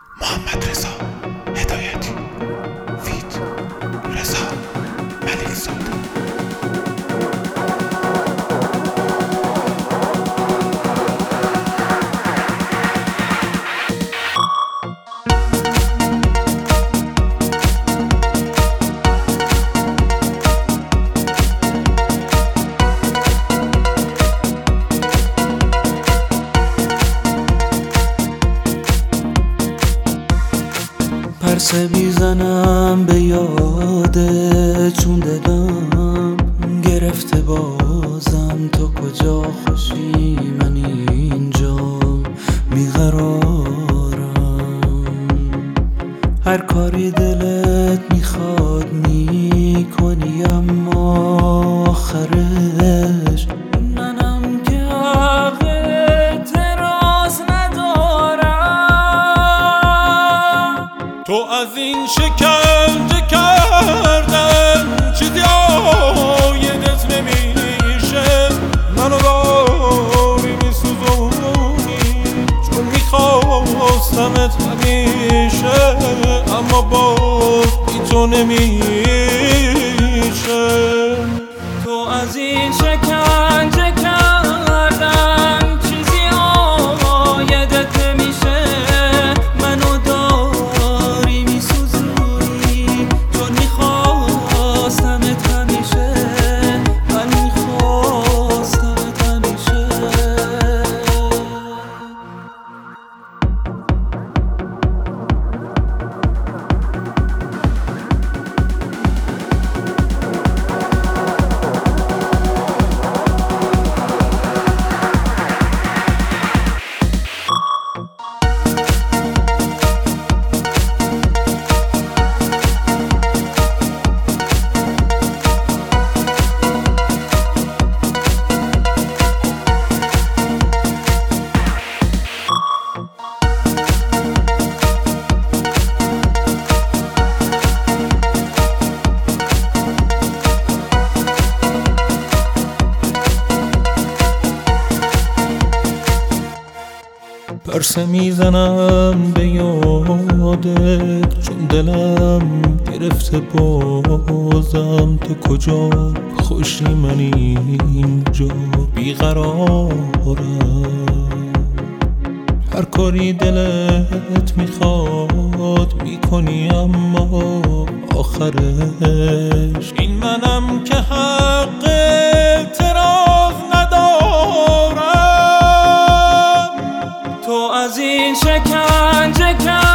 محمد رضا هدایتی فیت رضا ملک‌زاده. پرسه میزنم به یاده چون دلم گرفته بازم. تو کجا خوشی من اینجا بیقرارم. هر کاری دلت میخواد میکنی اما آخرش منم که حق اعتراض ندارم. تو از این شکنجه کردن چیزی آیدت نمیشه. منو داری میسوزونی چون میخواستمت همیشه، اما باز بی تو نمیشه. تو از این شکنجه کردن چیزی آیدت نمیشه. منو داری میسوزونی چون میخواستمت همیشه. من میخواستمت همیشه. پرسه میزنم به یادت چون دلم گرفته بازم. تو کجا خوشی من اینجا بیقرارم. هر کاری دلت میخواد میکنی اما آخرش این منم که حق اعتراض ندارم. تو از این شکنجه